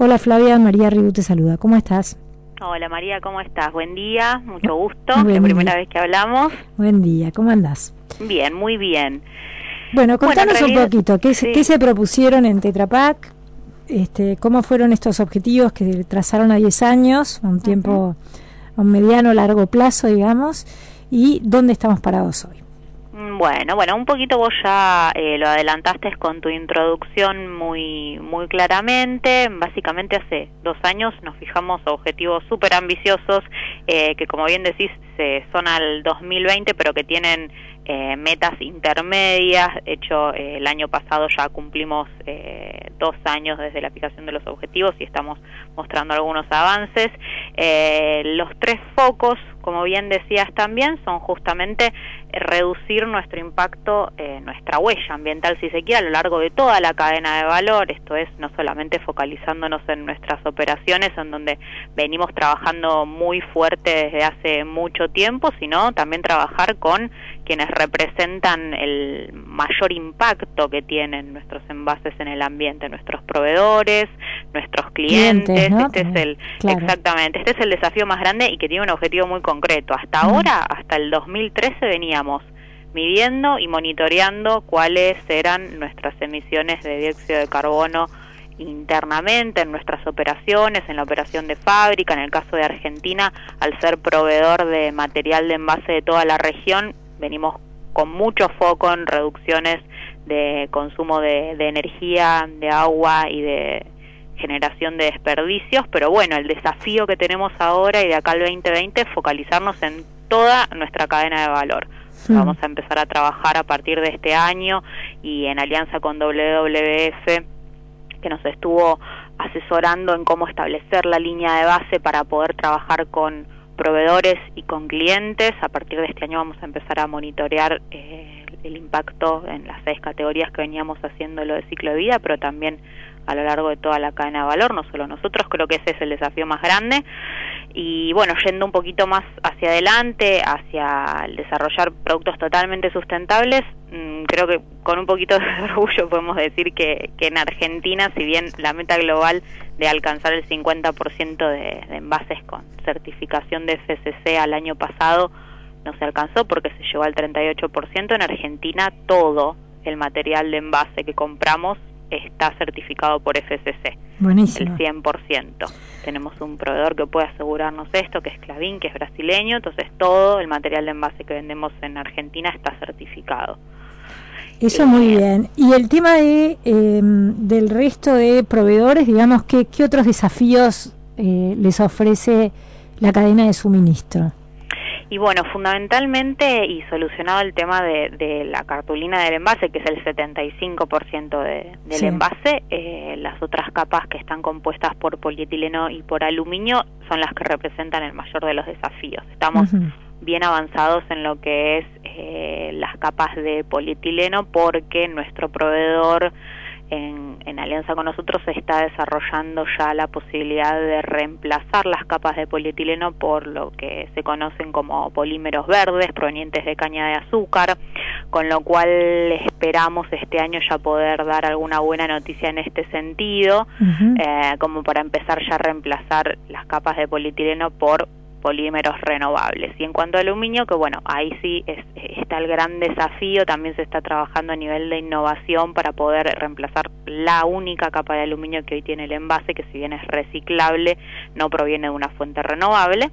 Hola Flavia, María Ribú te saluda. ¿Cómo estás? Hola María, ¿cómo estás? Buen día, mucho gusto. Buen La primera día. vez que hablamos. Buen día, ¿cómo andás? Bien, muy bien. Bueno, contanos un poquito, ¿qué sí. se propusieron en Tetra Pak? ¿Cómo fueron estos objetivos que trazaron a 10 años, a un tiempo, a un mediano, largo plazo, digamos? ¿Y dónde estamos parados hoy? Bueno, un poquito vos ya lo adelantaste con tu introducción muy claramente. Básicamente hace 2 años nos fijamos objetivos súper ambiciosos que, como bien decís, son al 2020, pero que tienen metas intermedias. De hecho, el año pasado ya cumplimos 2 años desde la aplicación de los objetivos y estamos mostrando algunos avances. Los 3 focos, como bien decías también, son justamente reducir nuestro impacto, nuestra huella ambiental, si se quiere, a lo largo de toda la cadena de valor. Esto es, no solamente focalizándonos en nuestras operaciones, en donde venimos trabajando muy fuerte desde hace mucho tiempo, sino también trabajar con quienes representan el mayor impacto que tienen nuestros envases en el ambiente, nuestros proveedores, nuestros clientes, ¿no? Exactamente, este es el desafío más grande y que tiene un objetivo muy concreto. Hasta ahora, hasta el 2013 veníamos midiendo y monitoreando cuáles eran nuestras emisiones de dióxido de carbono internamente en nuestras operaciones, en la operación de fábrica. En el caso de Argentina, al ser proveedor de material de envase de toda la región, venimos con mucho foco en reducciones de consumo de energía, de agua y de generación de desperdicios, pero bueno, el desafío que tenemos ahora y de acá al 2020 es focalizarnos en toda nuestra cadena de valor. Vamos a empezar a trabajar a partir de este año y en alianza con WWF, que nos estuvo asesorando en cómo establecer la línea de base para poder trabajar con proveedores y con clientes. A partir de este año vamos a empezar a monitorear el impacto en las 6 categorías que veníamos haciéndolo de ciclo de vida, pero también a lo largo de toda la cadena de valor, no solo nosotros. Creo que ese es el desafío más grande. Y bueno, yendo un poquito más hacia adelante, hacia el desarrollar productos totalmente sustentables, creo que con un poquito de orgullo podemos decir que en Argentina, si bien la meta global de alcanzar el 50% de envases con certificación de FSC al año pasado no se alcanzó porque se llegó al 38%, en Argentina todo el material de envase que compramos está certificado por FSC. Buenísimo. El 100%. Tenemos un proveedor que puede asegurarnos esto, que es Clavin, que es brasileño, entonces todo el material de envase que vendemos en Argentina está certificado. Eso muy bien. Y el tema del resto de proveedores, digamos, ¿qué otros desafíos les ofrece la cadena de suministro? Y bueno, fundamentalmente, y solucionado el tema de la cartulina del envase, que es el 75% del envase, las otras capas que están compuestas por polietileno y por aluminio son las que representan el mayor de los desafíos. Estamos bien avanzados en lo que es las capas de polietileno, porque nuestro proveedor, en alianza con nosotros, se está desarrollando ya la posibilidad de reemplazar las capas de polietileno por lo que se conocen como polímeros verdes provenientes de caña de azúcar, con lo cual esperamos este año ya poder dar alguna buena noticia en este sentido, como para empezar ya a reemplazar las capas de polietileno por polímeros renovables. Y en cuanto a aluminio, que bueno, ahí sí está el gran desafío. También se está trabajando a nivel de innovación para poder reemplazar la única capa de aluminio que hoy tiene el envase, que si bien es reciclable, no proviene de una fuente renovable,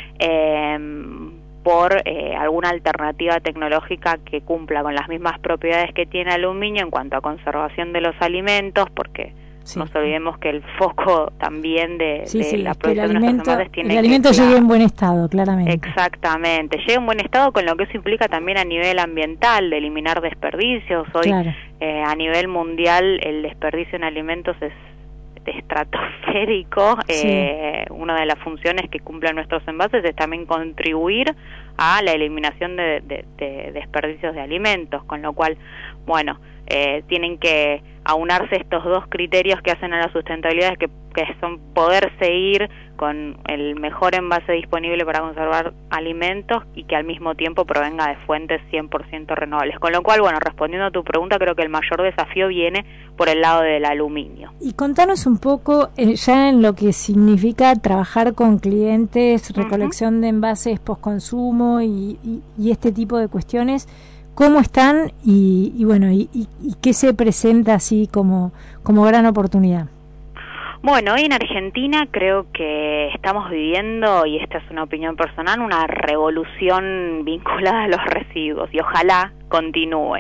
por alguna alternativa tecnológica que cumpla con las mismas propiedades que tiene aluminio en cuanto a conservación de los alimentos, porque no nos olvidemos que el foco también de la producción de nuestros envases tiene que... El alimento llegue en buen estado, claramente. Exactamente, llegue en buen estado, con lo que eso implica también a nivel ambiental, de eliminar desperdicios. Hoy, a nivel mundial, el desperdicio en alimentos es estratosférico. Una de las funciones que cumplen nuestros envases es también contribuir a la eliminación de desperdicios de alimentos, con lo cual, bueno, tienen que aunarse estos dos criterios que hacen a la sustentabilidad, que son poder seguir con el mejor envase disponible para conservar alimentos y que al mismo tiempo provenga de fuentes 100% renovables. Con lo cual, bueno, respondiendo a tu pregunta, creo que el mayor desafío viene por el lado del aluminio. Y contanos un poco ya en lo que significa trabajar con clientes, recolección de envases postconsumo y este tipo de cuestiones. ¿Cómo están y bueno, y qué se presenta así como gran oportunidad? Bueno, hoy en Argentina creo que estamos viviendo, y esta es una opinión personal, una revolución vinculada a los residuos, y ojalá continúe.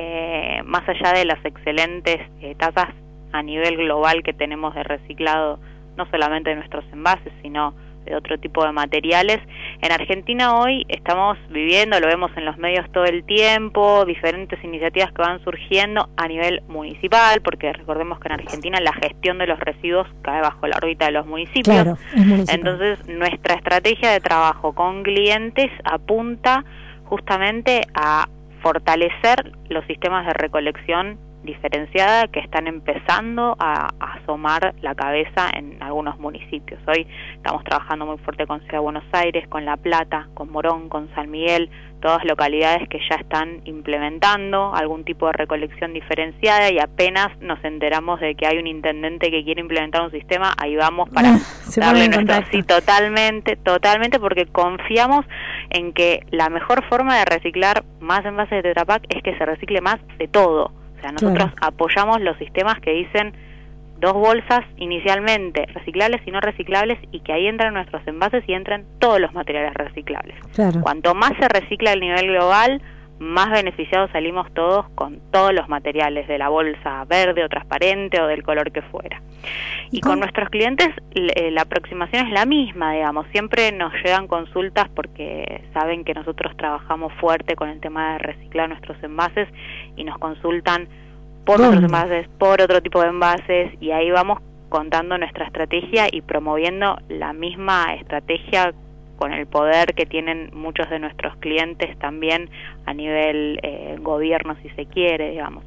Más allá de las excelentes tasas a nivel global que tenemos de reciclado, no solamente de nuestros envases, sino de otro tipo de materiales. En Argentina hoy estamos viviendo, lo vemos en los medios todo el tiempo, diferentes iniciativas que van surgiendo a nivel municipal, porque recordemos que en Argentina la gestión de los residuos cae bajo la órbita de los municipios. Claro, es municipal. Entonces, nuestra estrategia de trabajo con clientes apunta justamente a fortalecer los sistemas de recolección diferenciada que están empezando a asomar la cabeza en algunos municipios. Hoy estamos trabajando muy fuerte con Ciudad de Buenos Aires, con La Plata, con Morón, con San Miguel, todas localidades que ya están implementando algún tipo de recolección diferenciada, y apenas nos enteramos de que hay un intendente que quiere implementar un sistema, ahí vamos para darle nuestro sí, totalmente, porque confiamos en que la mejor forma de reciclar más envases de Tetra Pak es que se recicle más de todo. O sea, nosotros apoyamos los sistemas que dicen 2 bolsas inicialmente reciclables y no reciclables, y que ahí entran nuestros envases y entran todos los materiales reciclables. Claro. Cuanto más se recicla a nivel global, más beneficiados salimos todos con todos los materiales, de la bolsa verde o transparente o del color que fuera. Y con nuestros clientes la aproximación es la misma, digamos. Siempre nos llegan consultas porque saben que nosotros trabajamos fuerte con el tema de reciclar nuestros envases, y nos consultan por otros envases, por otro tipo de envases, y ahí vamos contando nuestra estrategia y promoviendo la misma estrategia con el poder que tienen muchos de nuestros clientes también a nivel gobierno, si se quiere, digamos.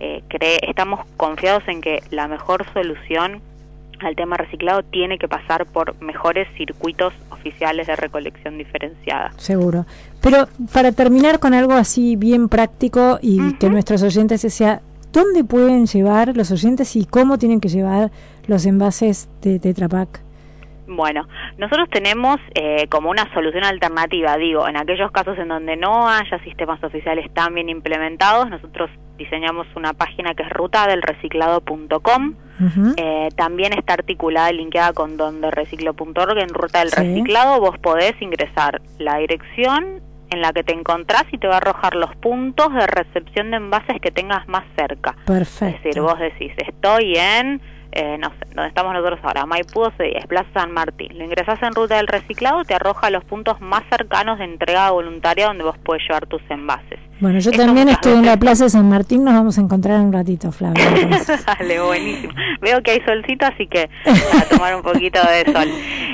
Estamos confiados en que la mejor solución al tema reciclado tiene que pasar por mejores circuitos oficiales de recolección diferenciada. Seguro. Pero para terminar con algo así bien práctico y que nuestros oyentes sea, ¿dónde pueden llevar los oyentes y cómo tienen que llevar los envases de Tetra Pak? Bueno, nosotros tenemos como una solución alternativa, digo, en aquellos casos en donde no haya sistemas oficiales tan bien implementados, nosotros diseñamos una página que es rutadelreciclado.com. También está articulada y linkeada con dondereciclo.org. En Ruta del Reciclado vos podés ingresar la dirección en la que te encontrás y te va a arrojar los puntos de recepción de envases que tengas más cerca. Perfecto. Es decir, vos decís, estoy en no sé, donde estamos nosotros ahora, Maipú 1210, Plaza San Martín. Lo ingresás en Ruta del Reciclado, te arroja los puntos más cercanos de entrega voluntaria donde vos puedes llevar tus envases. Bueno, yo también estoy en la Plaza de San Martín, nos vamos a encontrar un ratito, Flavia. Dale, buenísimo. Veo que hay solcito, así que a tomar un poquito de sol.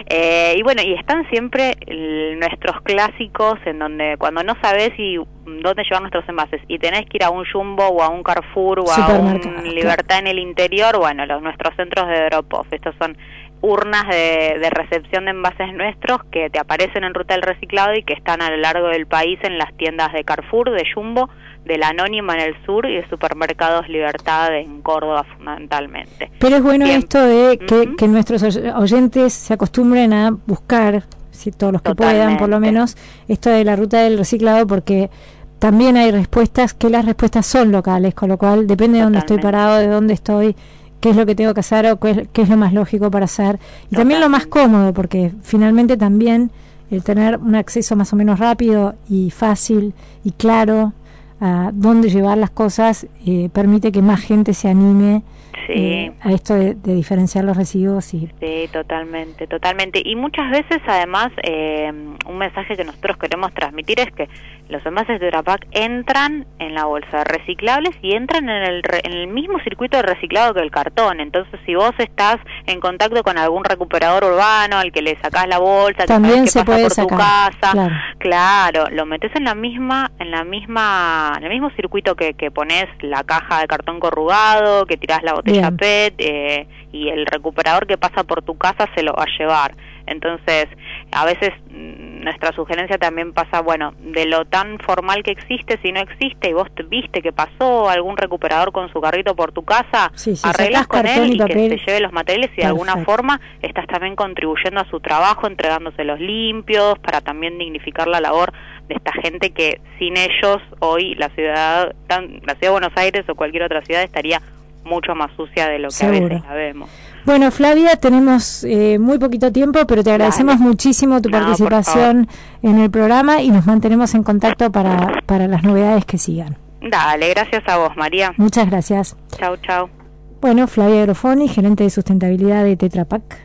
Y bueno, y están siempre nuestros clásicos en donde cuando no sabés dónde llevar nuestros envases y tenés que ir a un Jumbo o a un Carrefour o a un Libertad en el interior, bueno, nuestros centros de drop-off. Estos son urnas de recepción de envases nuestros que te aparecen en Ruta del Reciclado y que están a lo largo del país en las tiendas de Carrefour, de Jumbo, de La Anónima en el sur y de Supermercados Libertad en Córdoba fundamentalmente. Pero es bueno esto de que nuestros oyentes se acostumbren a buscar, si todos los que puedan por lo menos, esto de la Ruta del Reciclado, porque también hay respuestas, que las respuestas son locales, con lo cual depende de dónde estoy parado, de dónde estoy, qué es lo que tengo que hacer o qué es lo más lógico para hacer, y también lo más cómodo, porque finalmente también el tener un acceso más o menos rápido y fácil y claro a dónde llevar las cosas permite que más gente se anime a esto de diferenciar los residuos. Sí, totalmente, totalmente. Y muchas veces, además, un mensaje que nosotros queremos transmitir es que los envases de Tetra Pak entran en la bolsa de reciclables y entran en el mismo circuito de reciclado que el cartón. Entonces, si vos estás en contacto con algún recuperador urbano al que le sacás la bolsa, también que se pasa puede por sacar. tu casa, claro, lo metes en el mismo circuito que pones la caja de cartón corrugado, que tirás la botella PET, y el recuperador que pasa por tu casa se lo va a llevar. Entonces, a veces nuestra sugerencia también pasa, bueno, de lo tan formal que existe, si no existe y vos viste que pasó algún recuperador con su carrito por tu casa, arreglas con él y que se lleve los materiales y de alguna forma estás también contribuyendo a su trabajo, entregándoselos limpios, para también dignificar la labor de esta gente que sin ellos hoy la ciudad de Buenos Aires o cualquier otra ciudad estaría mucho más sucia de lo que a veces la vemos. Bueno, Flavia, tenemos muy poquito tiempo, pero te agradecemos muchísimo tu participación en el programa y nos mantenemos en contacto para las novedades que sigan. Dale, gracias a vos, María. Muchas gracias. Chau, chau. Bueno, Flavia Grofoni, gerente de sustentabilidad de Tetra Pak.